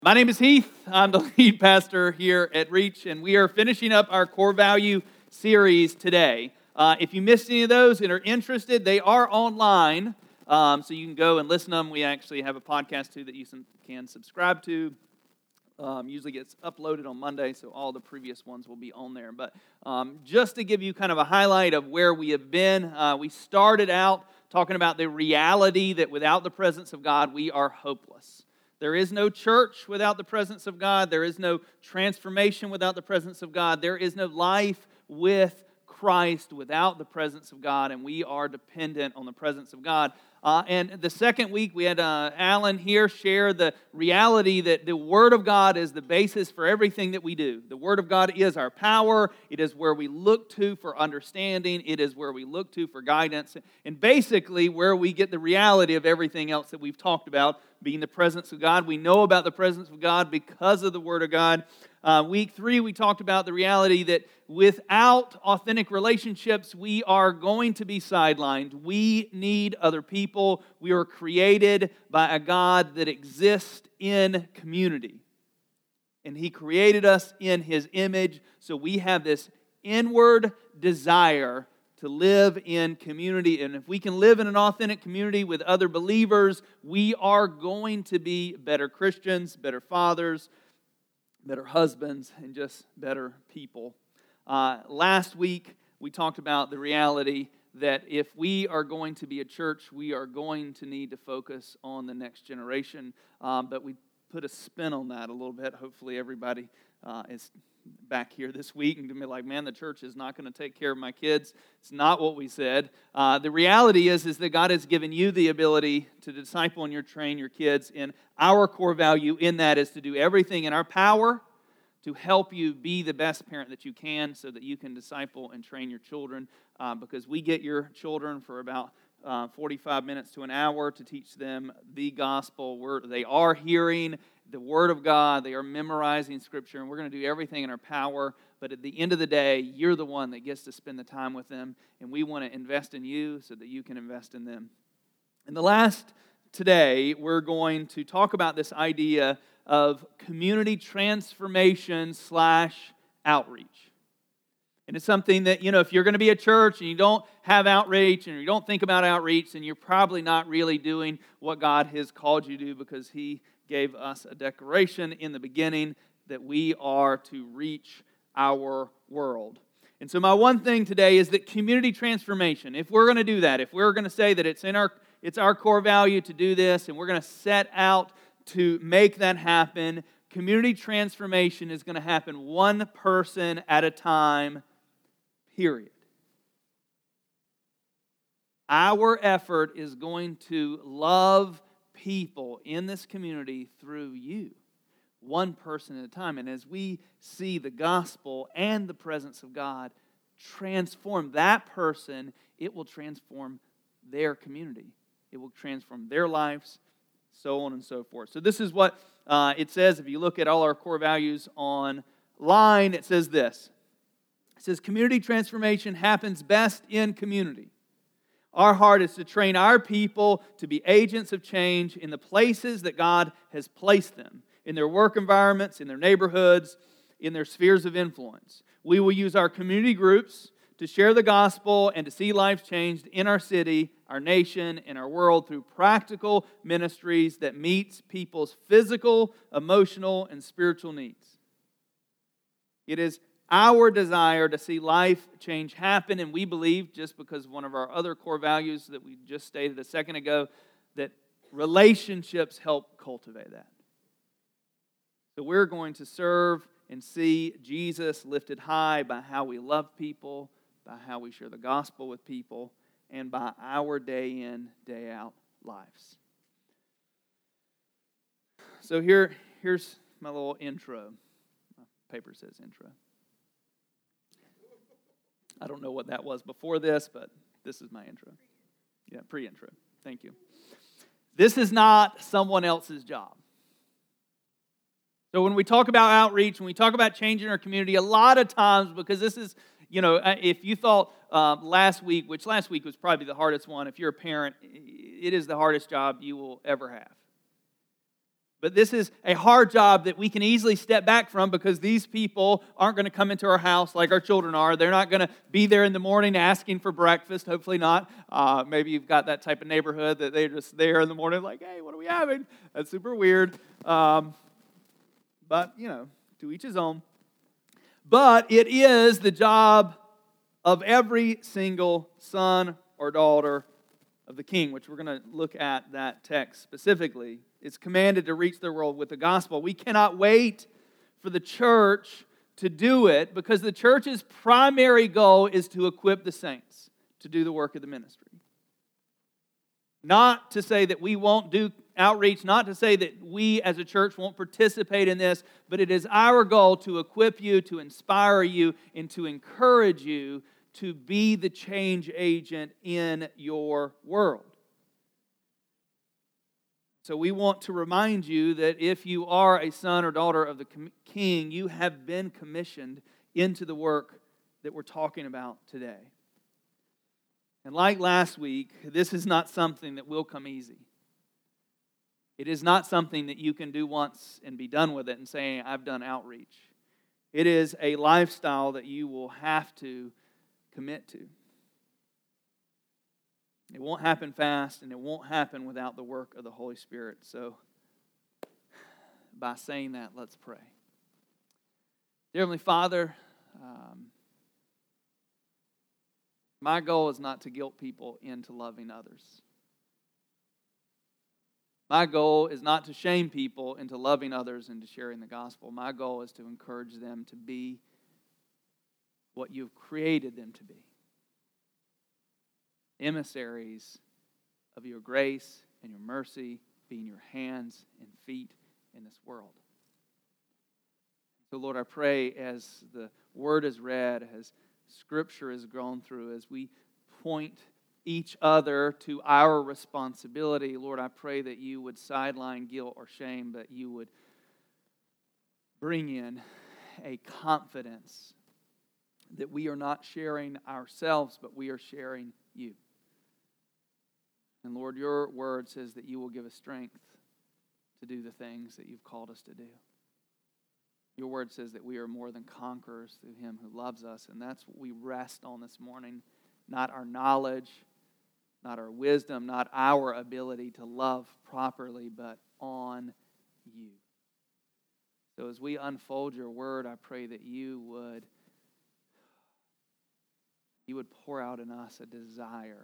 My name is Heath. I'm the lead pastor here at Reach, and we are finishing up our core value series today. If you missed any of those and are interested, they are online, so you can go and listen to them. We actually have a podcast too that you can subscribe to. Usually gets uploaded on Monday, so all the previous ones will be on there. But just to give you kind of a highlight of where we have been, we started out talking about the reality that without the presence of God, we are hopeless. There is no church without the presence of God. There is no transformation without the presence of God. There is no life with Christ without the presence of God, and we are dependent on the presence of God. And the second week, we had Alan here share the reality that the Word of God is the basis for everything that we do. The Word of God is our power. It is where we look to for understanding. It is where we look to for guidance. And basically, where we get the reality of everything else that we've talked about, being the presence of God. We know about the presence of God because of the Word of God. Week 3, we talked about the reality that without authentic relationships, we are going to be sidelined. We need other people. We are created by a God that exists in community. And He created us in His image, so we have this inward desire to live in community. And if we can live in an authentic community with other believers, we are going to be better Christians, better fathers, better husbands, and just better people. Last week, we talked about the reality that if we are going to be a church, we are going to need to focus on the next generation. But we put a spin on that a little bit. Hopefully everybody is back here this week and be like, man, the church is not going to take care of my kids. It's not what we said. The reality is that God has given you the ability to disciple and train your kids. And our core value in that is to do everything in our power to help you be the best parent that you can so that you can disciple and train your children. Because we get your children for about 45 minutes to an hour to teach them the gospel. They are hearing the Word of God. They are memorizing Scripture, and we're going to do everything in our power. But at the end of the day, you're the one that gets to spend the time with them, and we want to invest in you so that you can invest in them. And today, we're going to talk about this idea of community transformation / outreach. And it's something that, if you're going to be a church and you don't have outreach and you don't think about outreach, then you're probably not really doing what God has called you to do, because He gave us a declaration in the beginning that we are to reach our world. And so my one thing today is that community transformation, if we're going to do that, if we're going to say that it's our core value to do this, and we're going to set out to make that happen, community transformation is going to happen one person at a time, period. Our effort is going to love people in this community through you, one person at a time. And as we see the gospel and the presence of God transform that person, it will transform their community. It will transform their lives, so on and so forth. So this is what it says. If you look at all our core values online, it says this. It says, community transformation happens best in community. Our heart is to train our people to be agents of change in the places that God has placed them, in their work environments, in their neighborhoods, in their spheres of influence. We will use our community groups to share the gospel and to see lives changed in our city, our nation, and our world through practical ministries that meets people's physical, emotional, and spiritual needs. It is our desire to see life change happen, and we believe, just because one of our other core values that we just stated a second ago, that relationships help cultivate that. So we're going to serve and see Jesus lifted high by how we love people, by how we share the gospel with people, and by our day in, day out lives. So here's my little intro. My paper says intro. I don't know what that was before this, but this is my intro. Yeah, pre-intro. Thank you. This is not someone else's job. So when we talk about outreach, when we talk about changing our community, a lot of times, because this is, if you thought last week, which last week was probably the hardest one, if you're a parent, it is the hardest job you will ever have. But this is a hard job that we can easily step back from because these people aren't going to come into our house like our children are. They're not going to be there in the morning asking for breakfast. Hopefully not. Maybe you've got that type of neighborhood that they're just there in the morning like, hey, what are we having? That's super weird. But, to each his own. But it is the job of every single son or daughter of the King, which we're going to look at that text specifically. It's commanded to reach the world with the gospel. We cannot wait for the church to do it because the church's primary goal is to equip the saints to do the work of the ministry. Not to say that we won't do outreach, not to say that we as a church won't participate in this, but it is our goal to equip you, to inspire you, and to encourage you to be the change agent in your world. So we want to remind you that if you are a son or daughter of the King, you have been commissioned into the work that we're talking about today. And like last week, this is not something that will come easy. It is not something that you can do once and be done with it and say, I've done outreach. It is a lifestyle that you will have to commit to. It won't happen fast, and it won't happen without the work of the Holy Spirit. So, by saying that, let's pray. Dear Heavenly Father, my goal is not to guilt people into loving others. My goal is not to shame people into loving others and to sharing the gospel. My goal is to encourage them to be what you've created them to be. Emissaries of your grace and your mercy, being your hands and feet in this world. So Lord, I pray as the word is read, as Scripture is gone through, as we point each other to our responsibility, Lord, I pray that you would sideline guilt or shame, but you would bring in a confidence that we are not sharing ourselves, but we are sharing you. And Lord, your word says that you will give us strength to do the things that you've called us to do. Your word says that we are more than conquerors through him who loves us, and that's what we rest on this morning. Not our knowledge, not our wisdom, not our ability to love properly, but on you. So as we unfold your word, I pray that you would pour out in us a desire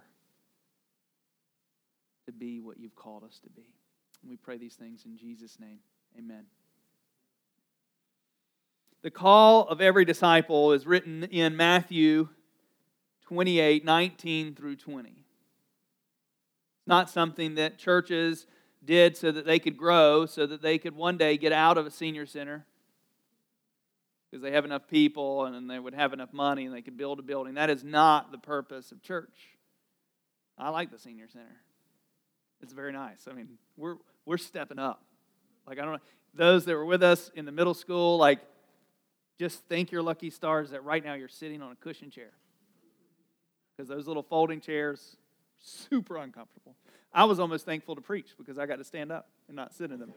to be what you've called us to be. And we pray these things in Jesus' name. Amen. The call of every disciple is written in Matthew 28, 19 through 20. It's not something that churches did so that they could grow, so that they could one day get out of a senior center because they have enough people and they would have enough money and they could build a building. That is not the purpose of church. I like the senior center. It's very nice. I mean, we're stepping up. Like, I don't know, those that were with us in the middle school, like, just thank your lucky stars that right now you're sitting on a cushion chair. Because those little folding chairs, super uncomfortable. I was almost thankful to preach because I got to stand up and not sit in them.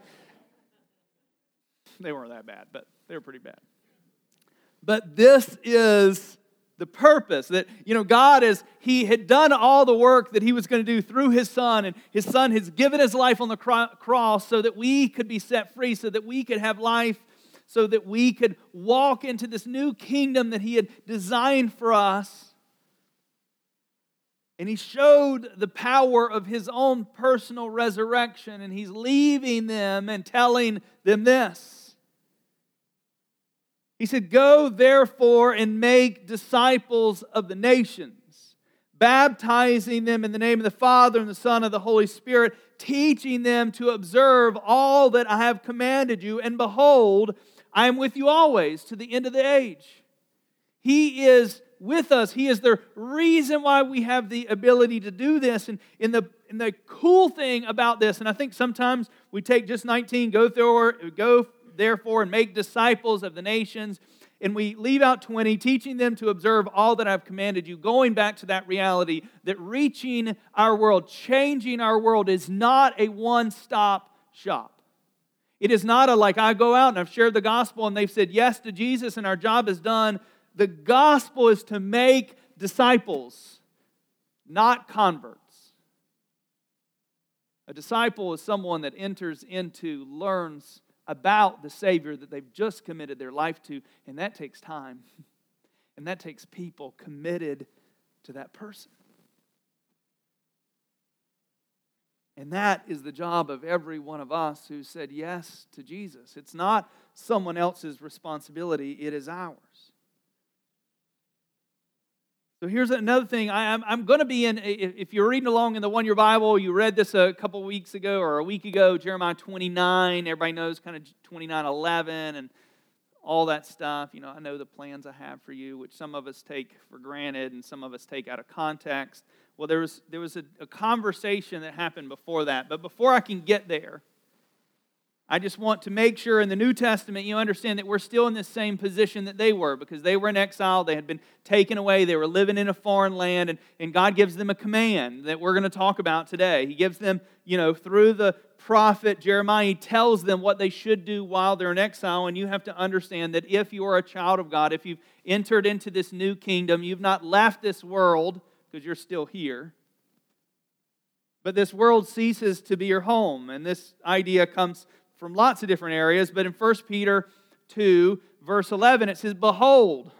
They weren't that bad, but they were pretty bad. But this is the purpose that, God He had done all the work that He was going to do through His Son, and His Son has given His life on the cross so that we could be set free, so that we could have life, so that we could walk into this new kingdom that He had designed for us. And He showed the power of His own personal resurrection, and He's leaving them and telling them this. He said, "Go therefore and make disciples of the nations, baptizing them in the name of the Father and the Son and the Holy Spirit, teaching them to observe all that I have commanded you. And behold, I am with you always to the end of the age." He is with us. He is the reason why we have the ability to do this. And the cool thing about this, and I think sometimes we take just 19, go therefore and make disciples of the nations, and we leave out 20, teaching them to observe all that I've commanded you, going back to that reality that reaching our world, changing our world is not a one-stop shop. It is not a like I go out and I've shared the gospel and they've said yes to Jesus and our job is done. The gospel is to make disciples, not converts. A disciple is someone that enters into, learns about the Savior that they've just committed their life to, and that takes time. And that takes people committed to that person. And that is the job of every one of us who said yes to Jesus. It's not someone else's responsibility, it is ours. So here's another thing. I'm going to be in, if you're reading along in the One Year Bible, you read this a couple weeks ago or a week ago, Jeremiah 29. Everybody knows kind of 29:11 and all that stuff. You know, I know the plans I have for you, which some of us take for granted and some of us take out of context. Well, there was a conversation that happened before that. But before I can get there, I just want to make sure in the New Testament you understand that we're still in the same position that they were, because they were in exile, they had been taken away, they were living in a foreign land, and God gives them a command that we're going to talk about today. He gives them, through the prophet Jeremiah, he tells them what they should do while they're in exile, and you have to understand that if you are a child of God, if you've entered into this new kingdom, you've not left this world, because you're still here, but this world ceases to be your home, and this idea comes from lots of different areas, but in 1 Peter 2, verse 11, it says, Beloved,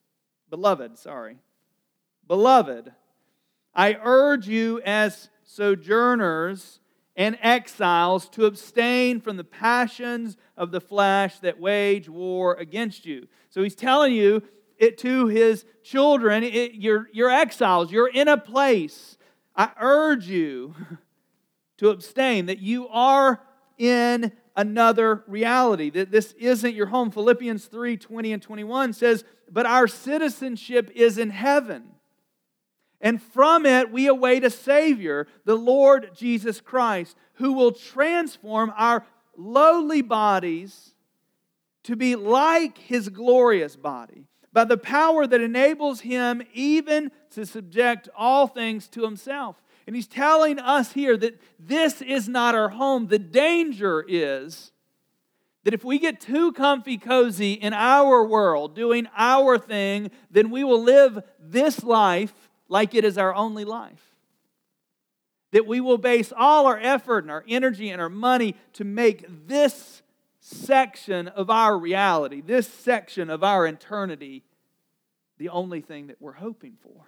I urge you as sojourners and exiles to abstain from the passions of the flesh that wage war against you. So he's telling you it to his children, you're exiles, you're in a place. I urge you to abstain, that you are in another reality, that this isn't your home. Philippians 3:20 and 21 says, but our citizenship is in heaven, and from it we await a Savior, the Lord Jesus Christ, who will transform our lowly bodies to be like His glorious body, by the power that enables Him even to subject all things to Himself. And he's telling us here that this is not our home. The danger is that if we get too comfy cozy in our world, doing our thing, then we will live this life like it is our only life. That we will base all our effort and our energy and our money to make this section of our reality, this section of our eternity, the only thing that we're hoping for.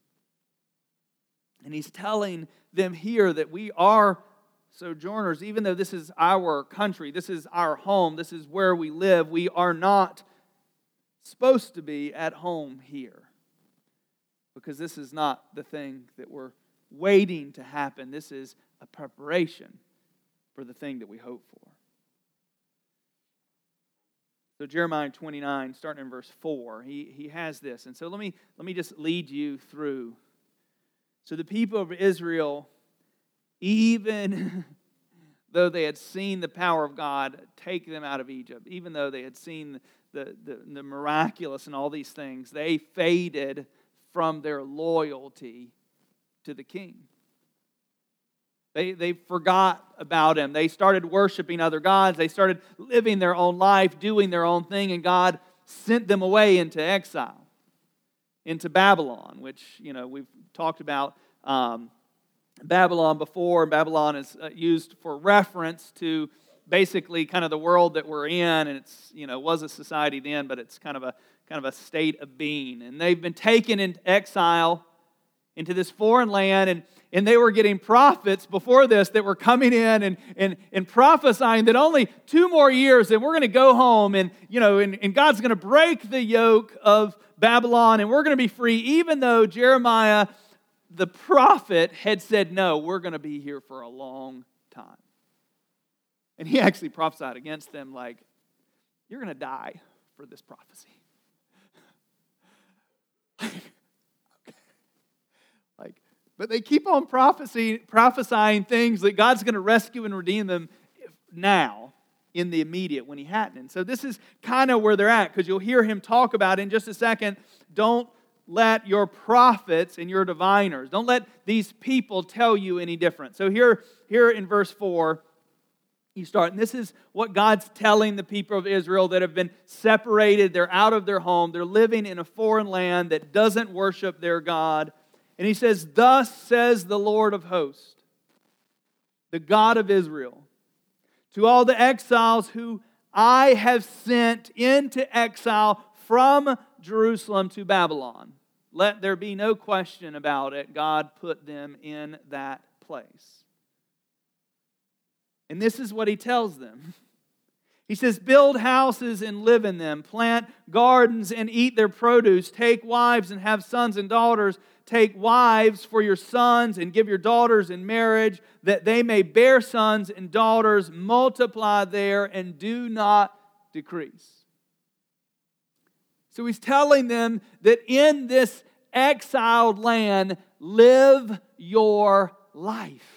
And he's telling them here that we are sojourners, even though this is our country, this is our home, this is where we live, we are not supposed to be at home here. Because this is not the thing that we're waiting to happen. This is a preparation for the thing that we hope for. So Jeremiah 29, starting in verse 4, he has this. And so let me just lead you through. So the people of Israel, even though they had seen the power of God take them out of Egypt, even though they had seen the miraculous and all these things, they faded from their loyalty to the king. They forgot about Him. They started worshiping other gods. They started living their own life, doing their own thing, and God sent them away into exile, into Babylon, which, we've talked about Babylon before. Babylon is used for reference to basically kind of the world that we're in, and it's, was a society then, but it's kind of a state of being. And they've been taken into exile into this foreign land, and they were getting prophets before this that were coming in and prophesying that only 2 more years and we're going to go home, and God's going to break the yoke of Babylon and we're going to be free, even though Jeremiah the prophet had said, no, we're going to be here for a long time. And he actually prophesied against them like, you're going to die for this prophecy. But they keep on prophesying things that God's going to rescue and redeem them now, in the immediate, when He hadn't. And so this is kind of where they're at, because you'll hear him talk about it in just a second. Don't let your prophets and your diviners, don't let these people tell you any different. So here in verse 4, And this is what God's telling the people of Israel that have been separated. They're out of their home. They're living in a foreign land that doesn't worship their God. And He says, "Thus says the Lord of hosts, the God of Israel, to all the exiles who I have sent into exile from Jerusalem to Babylon." Let there be no question about it. God put them in that place. And this is what He tells them. He says, "Build houses and live in them. Plant gardens and eat their produce. Take wives and have sons and daughters. Take wives for your sons and give your daughters in marriage, that they may bear sons and daughters. Multiply there and do not decrease." So He's telling them that in this exiled land, live your life.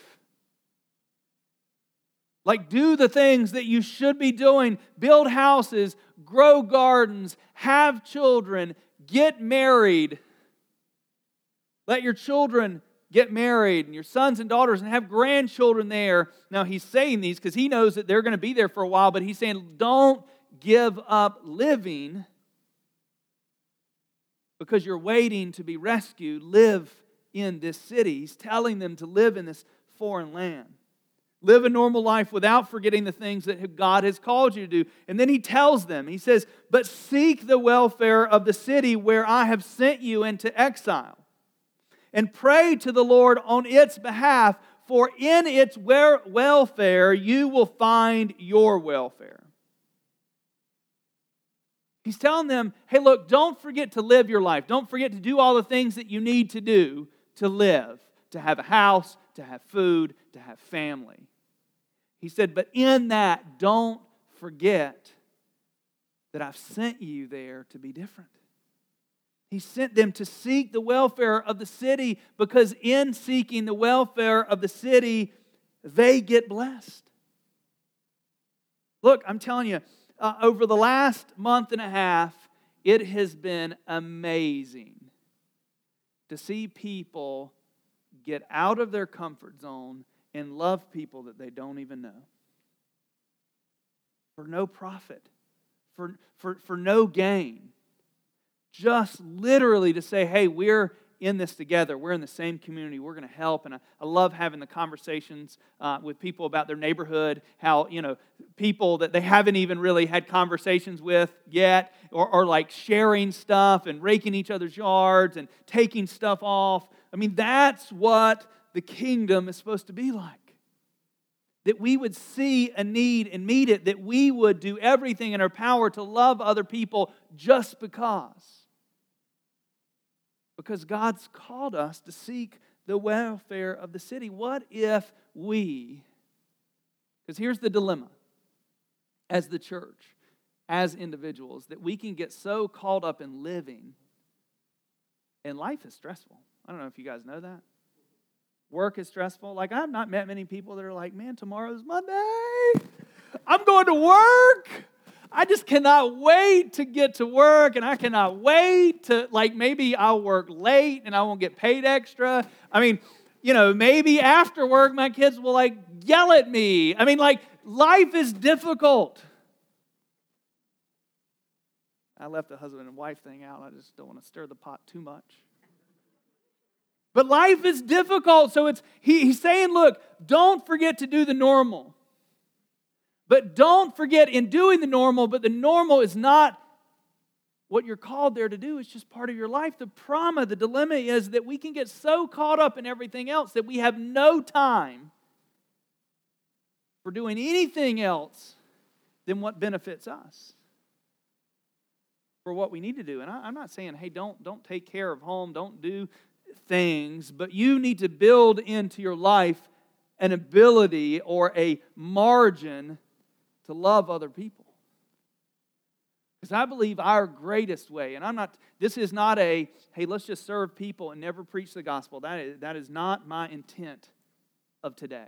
Like, do the things that you should be doing. Build houses, grow gardens, have children, get married. Let your children get married and your sons and daughters and have grandchildren there. Now, He's saying these because He knows that they're going to be there for a while, but He's saying don't give up living because you're waiting to be rescued. Live in this city. He's telling them to live in this foreign land. Live a normal life without forgetting the things that God has called you to do. And then He tells them, He says, "But seek the welfare of the city where I have sent you into exile, and pray to the Lord on its behalf, for in its welfare you will find your welfare." He's telling them, hey, look, don't forget to live your life. Don't forget to do all the things that you need to do to live, to have a house, to have food, to have family. He said, but in that, don't forget that I've sent you there to be different. He sent them to seek the welfare of the city, because in seeking the welfare of the city, they get blessed. Look, I'm telling you, over the last month and a half, it has been amazing to see people get out of their comfort zone and love people that they don't even know. For no profit, for no gain. Just literally to say, hey, we're in this together. We're in the same community. We're going to help. And I love having the conversations with people about their neighborhood, how, people that they haven't even really had conversations with yet, or like sharing stuff and raking each other's yards and taking stuff off. I mean, that's what the kingdom is supposed to be like. That we would see a need and meet it. That we would do everything in our power to love other people just because. Because God's called us to seek the welfare of the city. What if we, because here's the dilemma, as the church, as individuals, that we can get so caught up in living, and life is stressful. I don't know if you guys know that. Work is stressful. Like, I've not met many people that are like, man, tomorrow's Monday. I'm going to work. I just cannot wait to get to work, and I cannot wait to, maybe I'll work late and I won't get paid extra. I mean, maybe after work my kids will yell at me. I mean, life is difficult. I left the husband and wife thing out. I just don't want to stir the pot too much. But life is difficult, so he's saying, look, don't forget to do the normal. But don't forget in doing the normal, but the normal is not what you're called there to do. It's just part of your life. The dilemma is that we can get so caught up in everything else that we have no time for doing anything else than what benefits us. For what we need to do. And I'm not saying, hey, don't take care of home, don't do things, but you need to build into your life an ability or a margin to love other people. Because I believe our greatest way, and this is not hey, let's just serve people and never preach the gospel. That is not my intent of today.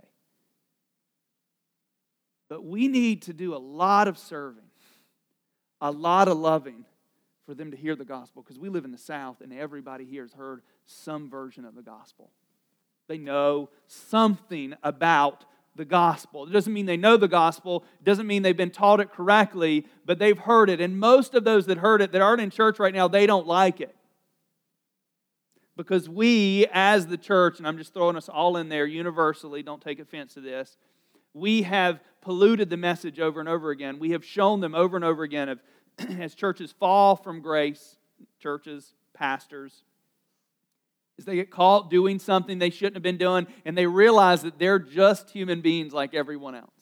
But we need to do a lot of serving, a lot of loving for them to hear the gospel. Because we live in the South and everybody here has heard some version of the gospel. They know something about the gospel. It doesn't mean they know the gospel. It doesn't mean they've been taught it correctly, but they've heard it. And most of those that heard it that aren't in church right now, they don't like it. Because we, as the church, and I'm just throwing us all in there universally, don't take offense to this, we have polluted the message over and over again. We have shown them over and over again of as churches fall from grace, churches, pastors, as they get caught doing something they shouldn't have been doing, and they realize that they're just human beings like everyone else.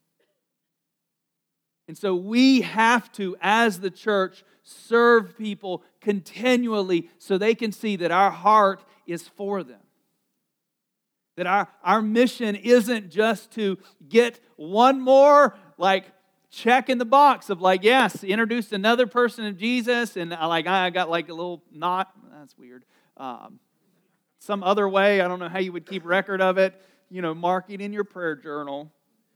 And so we have to, as the church, serve people continually so they can see that our heart is for them. That our mission isn't just to get one more, check in the box of yes, introduced another person of Jesus, and I got a little knot. That's weird. Some other way, I don't know how you would keep record of it, mark it in your prayer journal.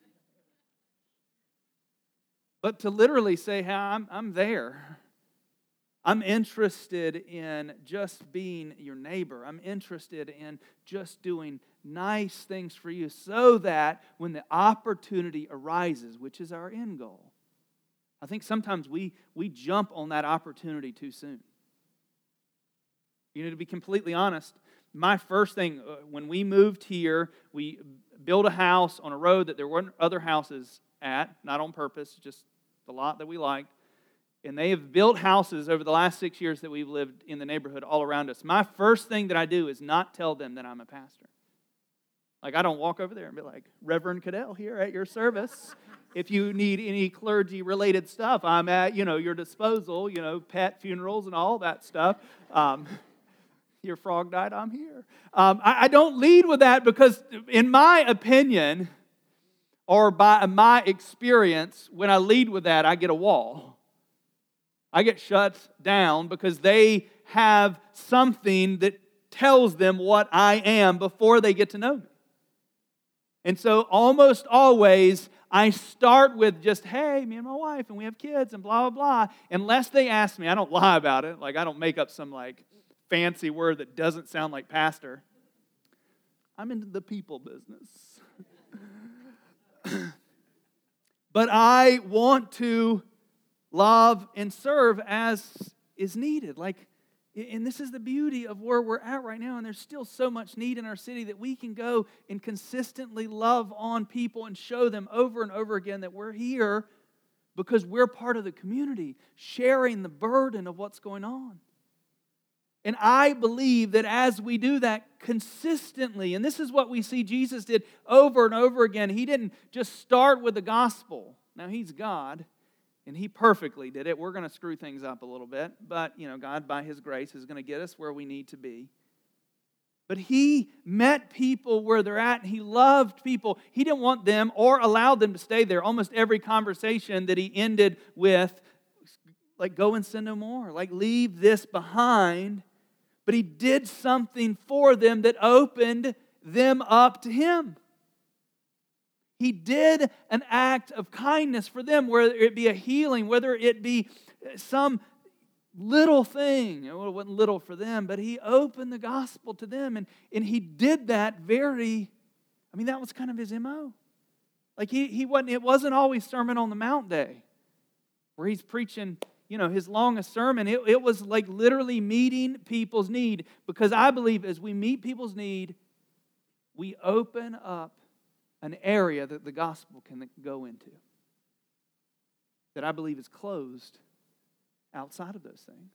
But to literally say, hey, I'm there. I'm interested in just being your neighbor. I'm interested in just doing nice things for you so that when the opportunity arises, which is our end goal, I think sometimes we jump on that opportunity too soon. To be completely honest, my first thing, when we moved here, we built a house on a road that there weren't other houses at, not on purpose, just the lot that we liked. And they have built houses over the last 6 years that we've lived in the neighborhood all around us. My first thing that I do is not tell them that I'm a pastor. I don't walk over there and be like, Reverend Cadell here at your service. If you need any clergy-related stuff, I'm at, your disposal, pet funerals and all that stuff. Your frog died, I'm here. I don't lead with that because, in my opinion, or by my experience, when I lead with that, I get a wall. I get shut down because they have something that tells them what I am before they get to know me. And so almost always, I start with just, hey, me and my wife, and we have kids, and blah, blah, blah. Unless they ask me, I don't lie about it. I don't make up some, fancy word that doesn't sound like pastor. I'm into the people business. But I want to love and serve as is needed. And this is the beauty of where we're at right now. And there's still so much need in our city that we can go and consistently love on people and show them over and over again that we're here because we're part of the community, sharing the burden of what's going on. And I believe that as we do that consistently, and this is what we see Jesus did over and over again. He didn't just start with the gospel. Now, He's God, and He perfectly did it. We're going to screw things up a little bit, but, God, by His grace, is going to get us where we need to be. But He met people where they're at, and He loved people. He didn't want them or allow them to stay there. Almost every conversation that He ended with, go and sin no more. Leave this behind. But He did something for them that opened them up to Him. He did an act of kindness for them, whether it be a healing, whether it be some little thing. It wasn't little for them, but He opened the gospel to them. And He did that that was kind of His MO. It wasn't always Sermon on the Mount day, where He's preaching His longest sermon. It was literally meeting people's need. Because I believe as we meet people's need, we open up an area that the gospel can go into. That I believe is closed outside of those things.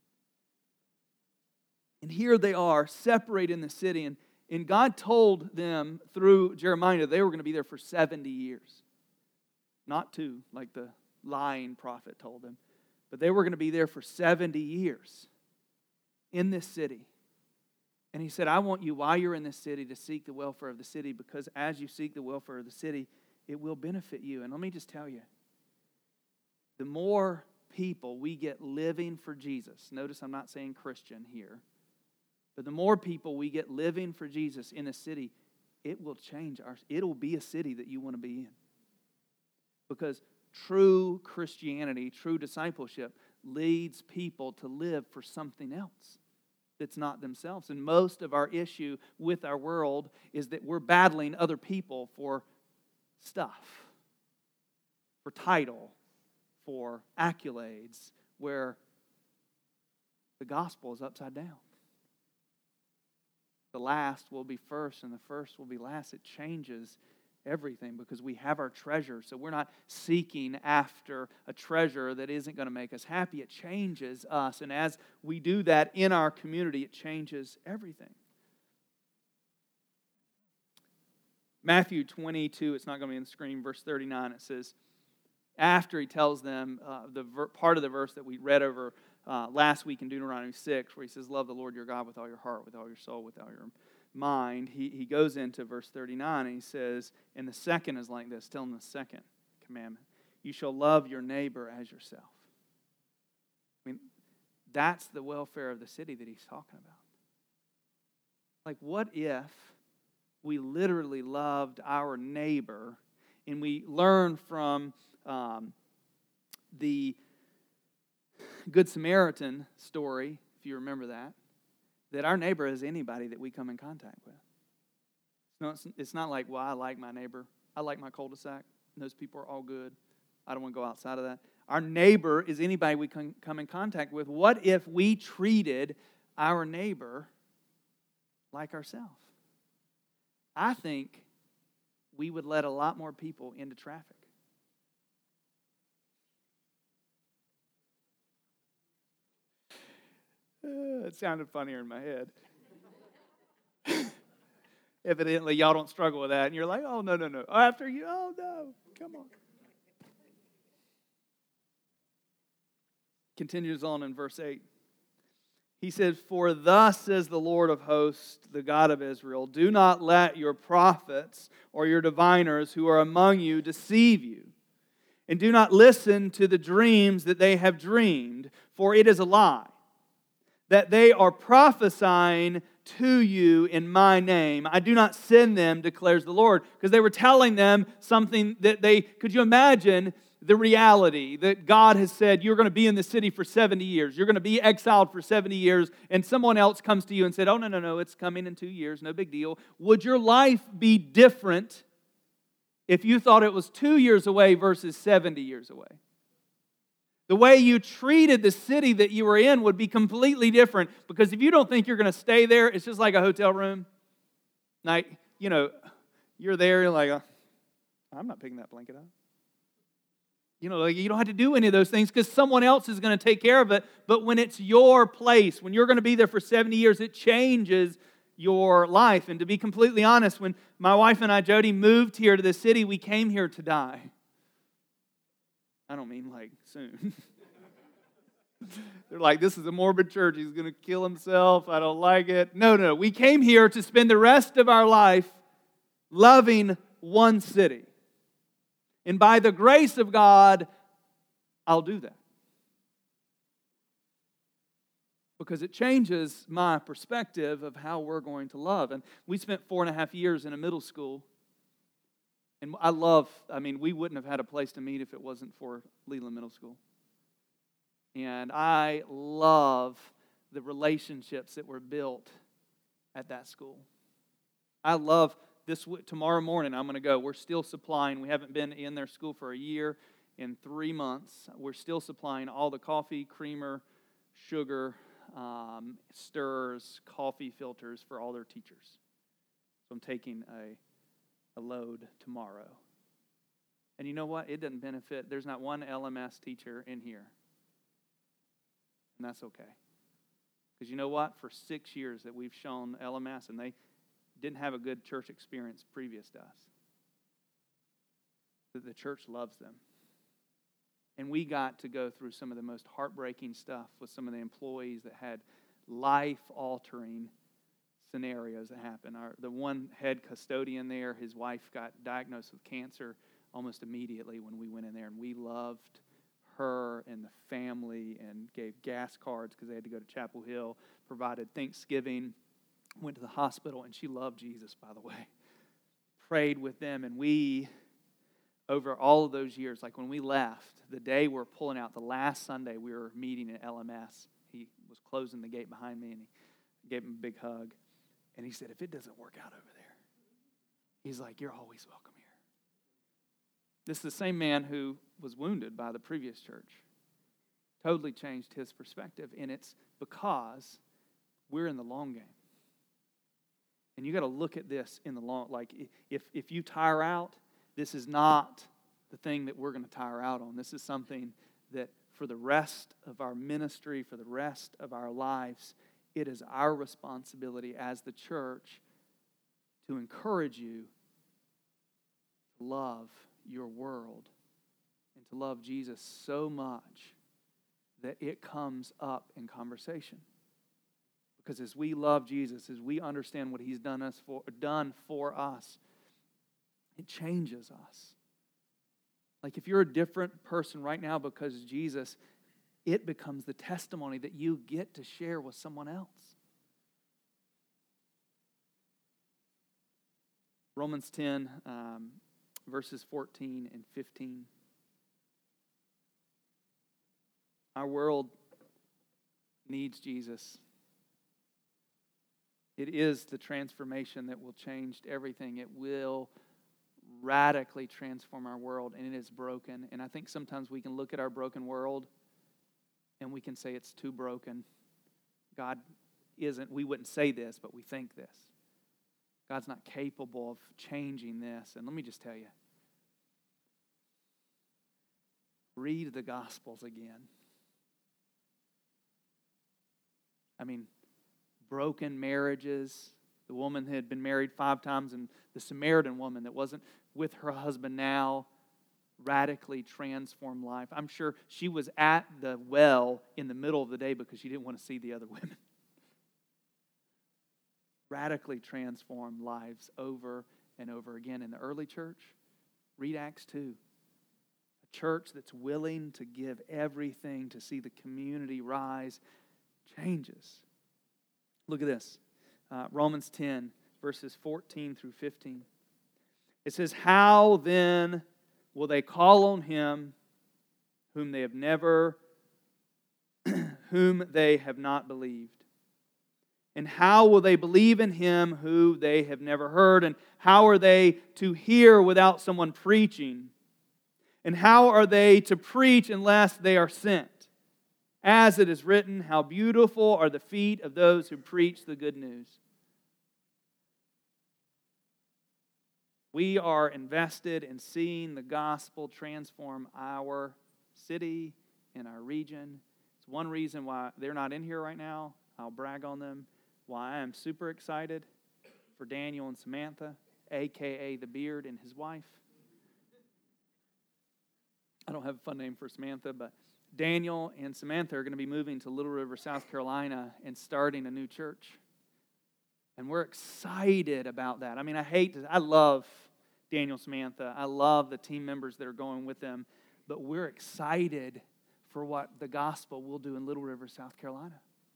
And here they are, separated in the city. And God told them through Jeremiah that they were going to be there for 70 years. Not 2, like the lying prophet told them. But they were going to be there for 70 years in this city. And He said, I want you, while you're in this city, to seek the welfare of the city, because as you seek the welfare of the city, it will benefit you. And let me just tell you, the more people we get living for Jesus, notice I'm not saying Christian here, but the more people we get living for Jesus in a city, it will change it'll be a city that you want to be in. Because true Christianity, true discipleship, leads people to live for something else that's not themselves. And most of our issue with our world is that we're battling other people for stuff, for title, for accolades, where the gospel is upside down. The last will be first, and the first will be last. It changes everything because we have our treasure. So we're not seeking after a treasure that isn't going to make us happy. It changes us. And as we do that in our community, it changes everything. Matthew 22, it's not going to be on the screen, verse 39, it says, after he tells them part of the verse that we read over last week in Deuteronomy 6, where he says, love the Lord your God with all your heart, with all your soul, with all your mind, he goes into verse 39 and he says, and the second is like this, tell him the second commandment, you shall love your neighbor as yourself. I mean, that's the welfare of the city that he's talking about. Like, what if we literally loved our neighbor and we learned from the Good Samaritan story, if you remember that our neighbor is anybody that we come in contact with. No, it's not like, well, I like my neighbor. I like my cul-de-sac. Those people are all good. I don't want to go outside of that. Our neighbor is anybody we can come in contact with. What if we treated our neighbor like ourselves? I think we would let a lot more people into traffic. It sounded funnier in my head. Evidently, y'all don't struggle with that. And you're like, oh, no. After you, oh, no. Come on. Continues on in verse 8. He says, for thus says the Lord of hosts, the God of Israel, do not let your prophets or your diviners who are among you deceive you. And do not listen to the dreams that they have dreamed, for it is a lie. That they are prophesying to you in my name. I do not send them, declares the Lord. Because they were telling them something that could you imagine the reality that God has said, you're going to be in the city for 70 years. You're going to be exiled for 70 years. And someone else comes to you and said, oh, no, it's coming in 2 years. No big deal. Would your life be different if you thought it was 2 years away versus 70 years away? The way you treated the city that you were in would be completely different, because if you don't think you're going to stay there, it's just like a hotel room. Like, you're there, you're like, I'm not picking that blanket up. You don't have to do any of those things because someone else is going to take care of it. But when it's your place, when you're going to be there for 70 years, it changes your life. And to be completely honest, when my wife and I, Jody, moved here to the city, we came here to die. I don't mean like soon. They're like, this is a morbid church. He's going to kill himself. I don't like it. No. We came here to spend the rest of our life loving one city. And by the grace of God, I'll do that. Because it changes my perspective of how we're going to love. And we spent 4.5 years in a middle school. And we wouldn't have had a place to meet if it wasn't for Leland Middle School. And I love the relationships that were built at that school. I love this. Tomorrow morning I'm going to go. We're still supplying. We haven't been in their school for a year. In 3 months, we're still supplying all the coffee, creamer, sugar, stirrers, coffee filters for all their teachers. So I'm taking a load tomorrow. And you know what? It doesn't benefit. There's not one LMS teacher in here. And that's okay. Because you know what? For 6 years that we've shown LMS, and they didn't have a good church experience previous to us, that the church loves them. And we got to go through some of the most heartbreaking stuff with some of the employees that had life-altering scenarios that happened. The one head custodian there, his wife got diagnosed with cancer almost immediately when we went in there, and we loved her and the family and gave gas cards because they had to go to Chapel Hill, provided Thanksgiving, went to the hospital, and she loved Jesus, by the way. Prayed with them, and we, over all of those years, like when we left, the day we're pulling out, the last Sunday we were meeting at LMS, he was closing the gate behind me, and he gave him a big hug. And he said, if it doesn't work out over there, he's like, you're always welcome here. This is the same man who was wounded by the previous church. Totally changed his perspective, and it's because we're in the long game. And you got to look at this in the long, like if you tire out, this is not the thing that we're going to tire out on. This is something that for the rest of our ministry, for the rest of our lives, it is our responsibility as the church to encourage you to love your world and to love Jesus so much that it comes up in conversation. Because as we love Jesus, as we understand what He's done for us, it changes us. Like if you're a different person right now because of Jesus, it becomes the testimony that you get to share with someone else. Romans 10, verses 14 and 15. Our world needs Jesus. It is the transformation that will change everything. It will radically transform our world, and it is broken. And I think sometimes we can look at our broken world and we can say it's too broken. God isn't, we wouldn't say this, but we think this. God's not capable of changing this. And let me just tell you, read the Gospels again. I mean, broken marriages. The woman had been married 5 times, and the Samaritan woman that wasn't with her husband now radically transformed life. I'm sure she was at the well in the middle of the day because she didn't want to see the other women. Radically transformed lives over and over again. In the early church, read Acts 2. A church that's willing to give everything to see the community rise changes. Look at this. Romans 10, verses 14 through 15. It says, "How then will they call on Him whom they have not believed? And how will they believe in Him who they have never heard? And how are they to hear without someone preaching? And how are they to preach unless they are sent? As it is written, how beautiful are the feet of those who preach the good news." We are invested in seeing the gospel transform our city and our region. It's one reason why they're not in here right now. I'll brag on them. Why I am super excited for Daniel and Samantha, a.k.a. the Beard and his wife. I don't have a fun name for Samantha, but Daniel and Samantha are going to be moving to Little River, South Carolina and starting a new church. And we're excited about that. I mean, I love Daniel, Samantha. I love the team members that are going with them. But we're excited for what the gospel will do in Little River, South Carolina.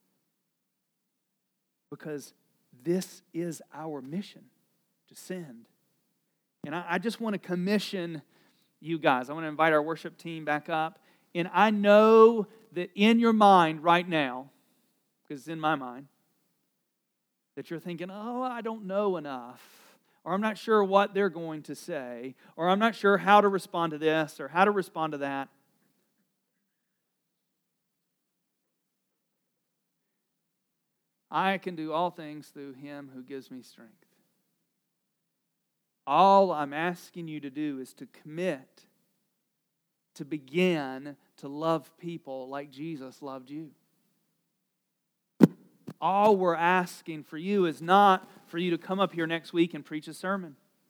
Because this is our mission, to send. And I just want to commission you guys. I want to invite our worship team back up. And I know that in your mind right now, because it's in my mind, that you're thinking, oh, I don't know enough, or I'm not sure what they're going to say, or I'm not sure how to respond to this, or how to respond to that. I can do all things through Him who gives me strength. All I'm asking you to do is to commit to begin to love people like Jesus loved you. All we're asking for you is not for you to come up here next week and preach a sermon.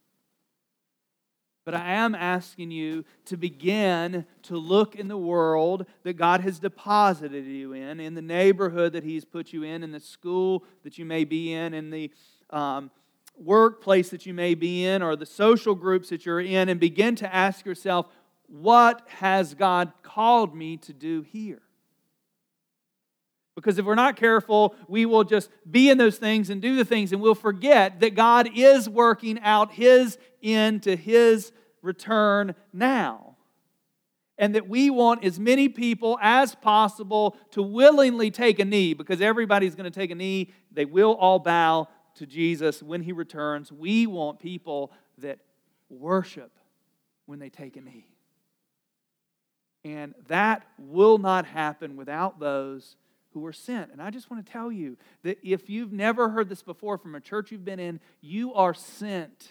But I am asking you to begin to look in the world that God has deposited you in the neighborhood that He's put you in the school that you may be in the workplace that you may be in, or the social groups that you're in, and begin to ask yourself, what has God called me to do here? Because if we're not careful, we will just be in those things and do the things, and we'll forget that God is working out His end to His return now. And that we want as many people as possible to willingly take a knee, because everybody's going to take a knee. They will all bow to Jesus when He returns. We want people that worship when they take a knee. And that will not happen without those who are sent. And I just want to tell you that if you've never heard this before from a church you've been in, you are sent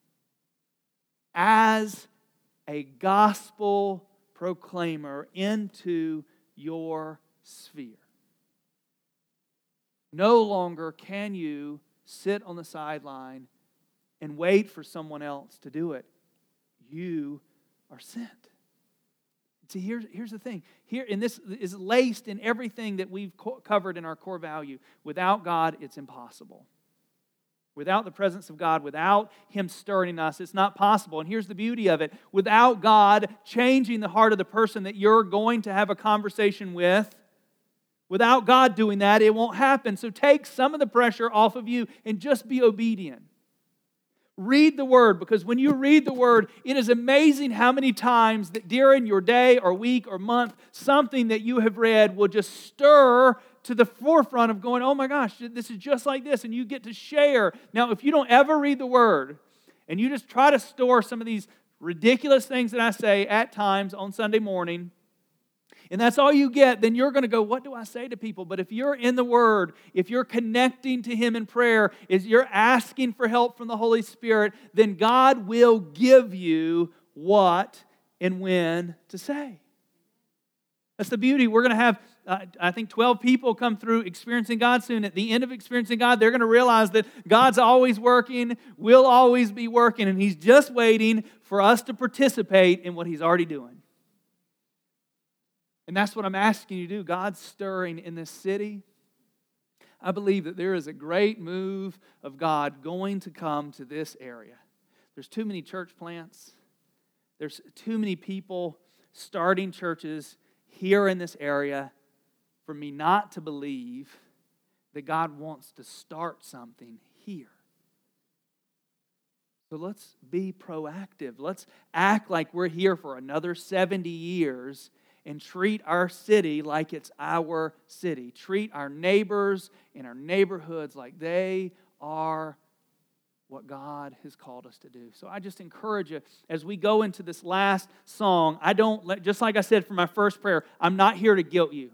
as a gospel proclaimer into your sphere. No longer can you sit on the sideline and wait for someone else to do it. You are sent. See, here's the thing. And this is laced in everything that we've covered in our core value. Without God, it's impossible. Without the presence of God, without Him stirring in us, it's not possible. And here's the beauty of it. Without God changing the heart of the person that you're going to have a conversation with, without God doing that, it won't happen. So take some of the pressure off of you and just be obedient. Read the Word, because when you read the Word, it is amazing how many times that during your day or week or month, something that you have read will just stir to the forefront of going, oh my gosh, this is just like this, and you get to share. Now, if you don't ever read the Word, and you just try to store some of these ridiculous things that I say at times on Sunday morning, and that's all you get, then you're going to go, what do I say to people? But if you're in the Word, if you're connecting to Him in prayer, if you're asking for help from the Holy Spirit, then God will give you what and when to say. That's the beauty. We're going to have, I think, 12 people come through Experiencing God soon. At the end of Experiencing God, they're going to realize that God's always working, will always be working, and He's just waiting for us to participate in what He's already doing. And that's what I'm asking you to do. God's stirring in this city. I believe that there is a great move of God going to come to this area. There's too many church plants. There's too many people starting churches here in this area for me not to believe that God wants to start something here. So let's be proactive. Let's act like we're here for another 70 years and treat our city like it's our city. Treat our neighbors and our neighborhoods like they are what God has called us to do. So I just encourage you, as we go into this last song, just like I said for my first prayer, I'm not here to guilt you.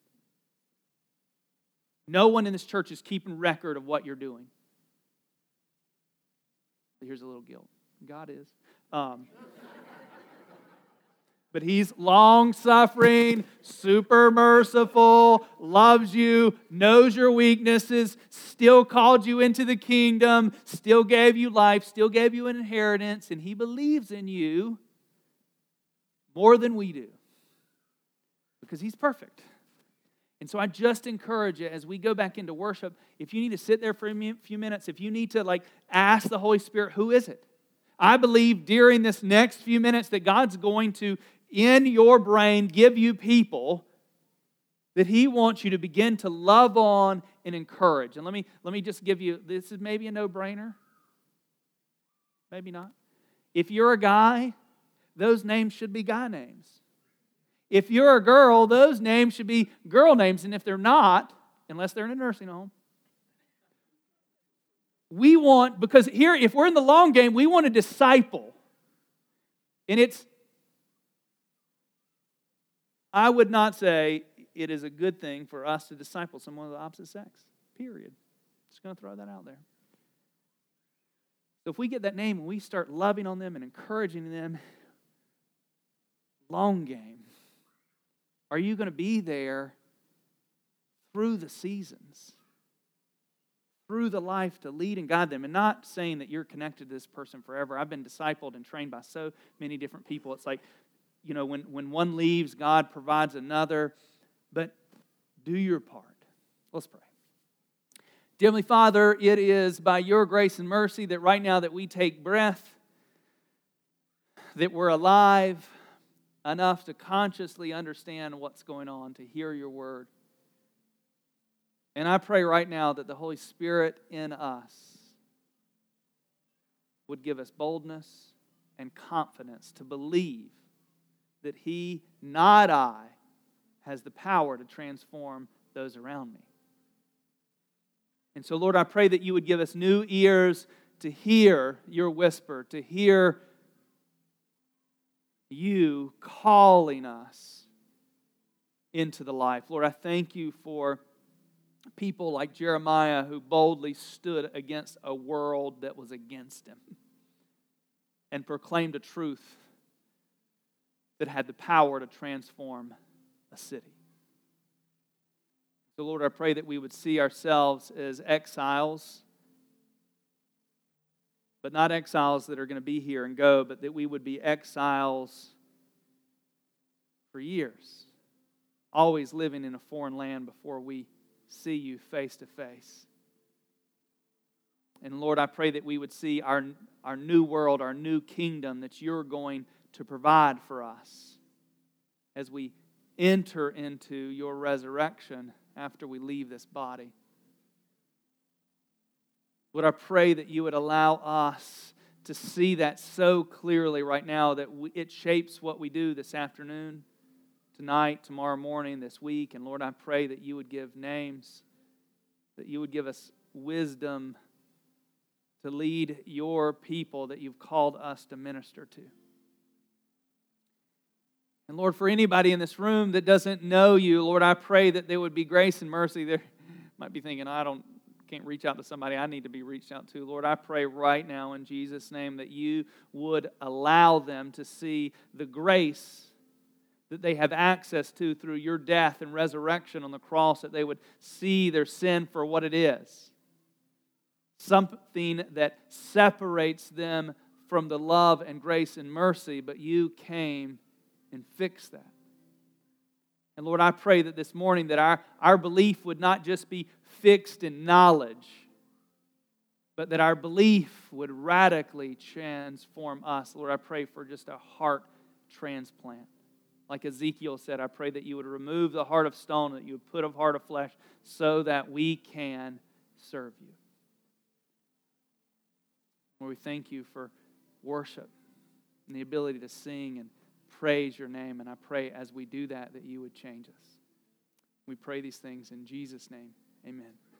No one in this church is keeping record of what you're doing. Here's a little guilt. God is. But He's long-suffering, super merciful, loves you, knows your weaknesses, still called you into the kingdom, still gave you life, still gave you an inheritance, and He believes in you more than we do because He's perfect. And so I just encourage you, as we go back into worship, if you need to sit there for a few minutes, if you need to ask the Holy Spirit, who is it? I believe during this next few minutes that God's going to, in your brain, give you people that He wants you to begin to love on and encourage. And let me just give you, this is maybe a no-brainer. Maybe not. If you're a guy, those names should be guy names. If you're a girl, those names should be girl names. And if they're not, unless they're in a nursing home, we want, because here, if we're in the long game, we want to disciple. And I would not say it is a good thing for us to disciple someone of the opposite sex. Period. Just going to throw that out there. So if we get that name and we start loving on them and encouraging them, long game, are you going to be there through the seasons? Through the life to lead and guide them, and not saying that you're connected to this person forever. I've been discipled and trained by so many different people. It's like, when one leaves, God provides another. But do your part. Let's pray. Dear Heavenly Father, it is by your grace and mercy that right now that we take breath, that we're alive enough to consciously understand what's going on, to hear your word. And I pray right now that the Holy Spirit in us would give us boldness and confidence to believe that He, not I, has the power to transform those around me. And so, Lord, I pray that you would give us new ears to hear your whisper, to hear You calling us into the life. Lord, I thank you for people like Jeremiah who boldly stood against a world that was against him and proclaimed a truth that had the power to transform a city. So, Lord, I pray that we would see ourselves as exiles, but not exiles that are going to be here and go, but that we would be exiles for years, always living in a foreign land before we see you face to face. And Lord, I pray that we would see our new world, our new kingdom that you're going to provide for us as we enter into your resurrection after we leave this body. Lord, I pray that you would allow us to see that so clearly right now that it shapes what we do this afternoon, tonight, tomorrow morning, this week. And Lord, I pray that you would give names, that you would give us wisdom to lead your people that you've called us to minister to. And Lord, for anybody in this room that doesn't know you, Lord, I pray that there would be grace and mercy. They might be thinking, can't reach out to somebody I need to be reached out to. Lord, I pray right now in Jesus' name that you would allow them to see the grace that they have access to through your death and resurrection on the cross, that they would see their sin for what it is. Something that separates them from the love and grace and mercy, but you came and fixed that. And Lord, I pray that this morning that our belief would not just be fixed in knowledge, but that our belief would radically transform us. Lord, I pray for just a heart transplant. Like Ezekiel said, I pray that you would remove the heart of stone, that you would put a heart of flesh so that we can serve you. Lord, we thank you for worship and the ability to sing and praise your name. And I pray as we do that, that you would change us. We pray these things in Jesus' name. Amen.